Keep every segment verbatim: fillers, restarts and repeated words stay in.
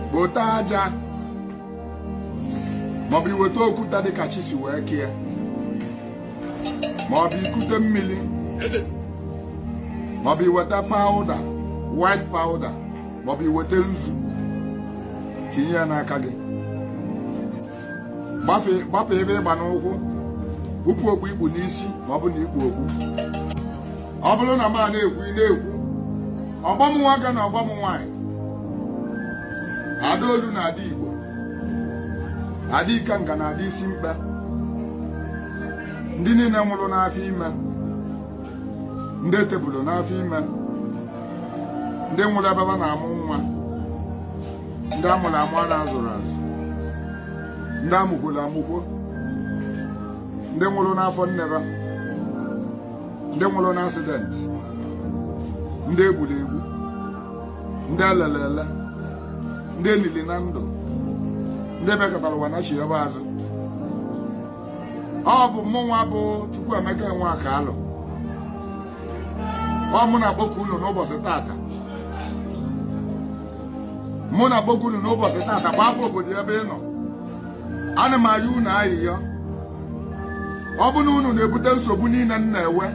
kpote aja maọbụ iweta okwuta dịka chi si wee kee maọbụ ikute mmiri maọbụ iweta pawuda white powder maọbụ iweta nzu tinye ya n'aka gị gbapụ ebe ịgba n'ụkwụ ụpụ okpu ikpu n'isi ma ọ bụ na ikpu okpu ọ bụrụ na ma na-ekwu ị na-ekwu ọgbam nwoke na ọgbam nwaanyị ada olu na ada Igbo ada ikenga na ada isi mkpe ndị niile nwụrụ n'afọ ime ndị etebulu n'afọ ime ndị nwụrụ ebe ha na-amụ nwa ndị amụrụ amụ a na-azụrụ azụ ndị amụkwuru amụkwo ndị nwụrụ n'afọ nneba ndị nwụrụ n'asidenti ndị egburu egbu ndị elele ele ndị elili na ndụ ndị bekọtara ụwa na chi ebe azụ ọ bụ mmụnwa bụ Chukwuemeka enwe aka alụ ọ mụ na-akpọku unu n'ụbọchị tata mụ na-akpọku unu n'ụbọchị tata kwa afọ obodo ebe ị nọ ana m ayọ unu ayịyọ ọ bụ na unu na-ebute nsogbu niile m na-ewe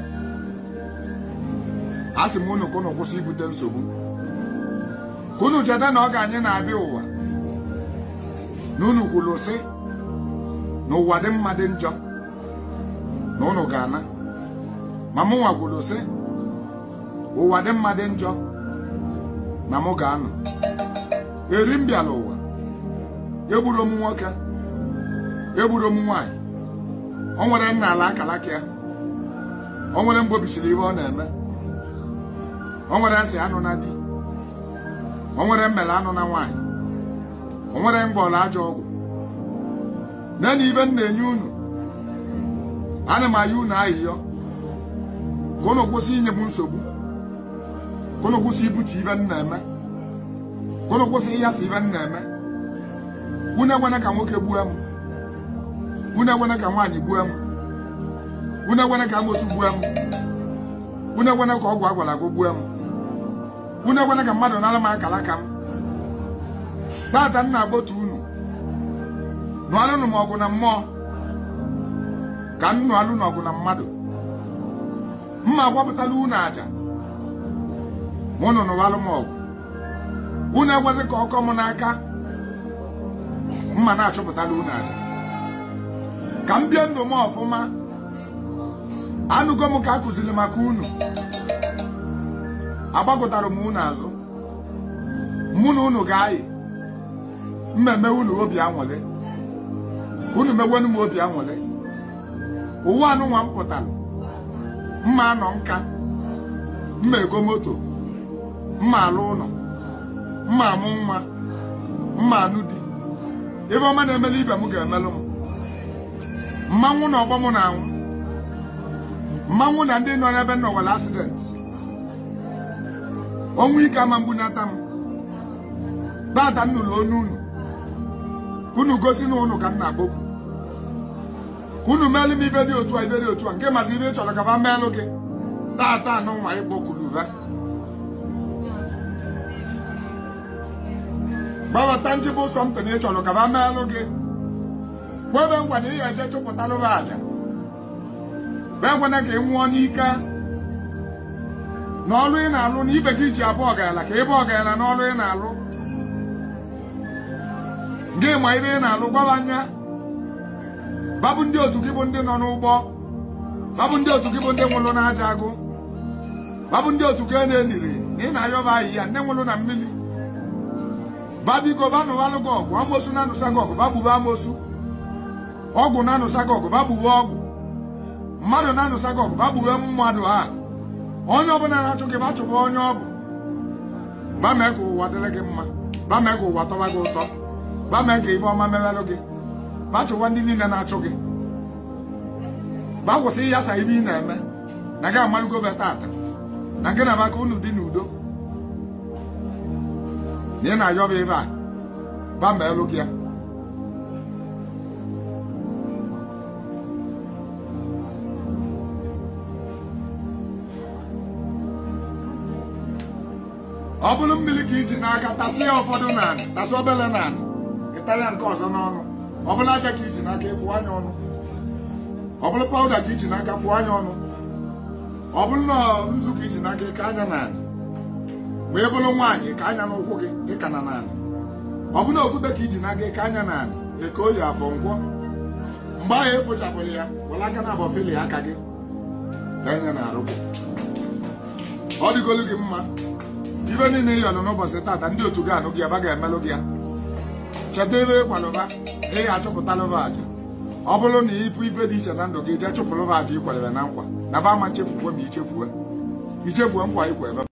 a sị m unu ka unu kwụsị ibute nsogbu ka unu cheta na ọ ga anyị na-abịa ụwa na unu kwuru sị na ụwa dị mma dị njọ na unu ga-ana ma mụ nwa kwuru sị ụwa dị mma dị njọ na mụ ga-anọ eri m bịala ụwa egburu m nwoke egburu m nwaanyị o nwere nna ala akalaka ya o nwere mgbe obisiri ihe ọ na-eme o nwere asị anụ na di o nwere mmele anụ na nwaanyị o nwere mgbe ọla ajọ ọgwụ nene ibe m na-enye unu ana m ayọ unu ayịyọ ka unu kwụsị inye m nsogbu ka unu kwụsị ibute ibe m na-eme ka unu kwụsị ịyasị ibe m na-eme unu egwena ka nwoke gbuo m unu egwena ka nwaanyị gbuo m unu egwena ka amosu gbuo m unu egwena ka ọgwụ agwara agwụ gbuo m unu egwena ka mmadụ nara m akala aka m tata nna agbotu unu nụalụnụ m ọgụ na mmụọ ka m nụalụ n'ọgụ na mmadụ mma agbapụtala unu aja ma unu nụwalụ m ọgụ unu egwezi ka ọkọ m n'aka mma na-achọpụtala unu aja ka m bie ndụ m ọfụma anụgo m ka a kụziri maka unu agbagotara m unu azụ mụ na unu ga-ayị mmemme unu obi anwụlị unu mewenu m obi anwụlị ụwa anụnwa m pụtara mma anọ nka mma ego moto mma alụ ụlọ mma amụ nwa mma anụ di ebe ọma na-emeli ibe m ga-emelụ m mmanwụ na ọgbọ m na-anwụ mmanwụ na ndị nọ n'ebe nọ nwere asidenti ọnwụ ike ama mgbunata m tata nnụlụ onu unu unu gosi na unu ka m na-agbokwu unu meelụ m ibe dị otu a ibe dị otu a nke mazi ibe ị chọrọ ka ba meelụ gị tata anụ nwa ịkpọkuluve gbabata njibụ sọmtin ị chọrọ ka ba meelụ gị kwebe ngwa na ị ga-eje chụpụtalụ ha aja bee ngwana ka ị nwụọ n'ike na ọlụ ị na-alụ na ibe gị ji abụ ọgaranya ka ebe ọgaranya na ọlụ ị na-alụ gị ma ibe ị na-alụ gwaba anya babụ ndị otu gị bụ ndị nọ n'ụgbọ babụ ndị otu gị bụ ndị nwụrụ n'aja agụ babụ ndị otu gị na-eliri na ị na-ayọba ahịhịa ndị nwụrụ na mmiri babiko banụwalụ gị ọgụ amosu na-anụsa gị ọgụ babụwe amosu ọgwụ na-anụsa gị ọgụ babụwe ọgwụ mmadụ na-anụsa gị ọgụ babụwe mmadụ ha onye ọbụla na-achụ gị bachụwa onye ọ bụ bamee ka ụwa dịrị gị mma bamee ka ụwa tọba gị ụtọ bamee ka ibe ọma merelụ gị bachụwa ndị niile na-achụ gị bakwụsị ịyasa ibe ị na-eme na gị amalụgobe tata na gị na maka unu dị n'udo na ị na-ayọba ebe a bameelụ gị ya ọ bụrụ mmiri ka iji n'aka tasị ya ụfọdụ naanị tasị obele naanị ịtara nke ọzọ n'ọnụ ọ bụrụ aja ka iji n'aka ịfụ anya ọnụ ọ bụrụ pawuda ka iji n'aka fụọ anya ọnụ ọ bụrụ na nzu ka iji n'aka ịka anya naanị ma ị bụrụ nwaanyị ka anya n'ụkwụ gị ịka na naanị ọ bụrụ na okwute ka iji n'aka ịka anya naanị eke oyi afọ nkwọ mgbe ahụ efochapụrụ ya were aka na abọfili aka gị enye na-arụ ọ dịgolu gị mma ibe niile ị yọrọ n'ụbọchị tata ndị otu gị anụ gị aba ga-emelụ gị ya cheta ebe ịkwalụba ị ga-achụpụtalụba aja ọ bụrụ na ịbụ ibe dị iche na ndụ gị jee chụpụrụba aja ịkwalebe na nkwa na ba ama nchefuwe ma ichefuwe ichefuwe nkwa ikwe ebe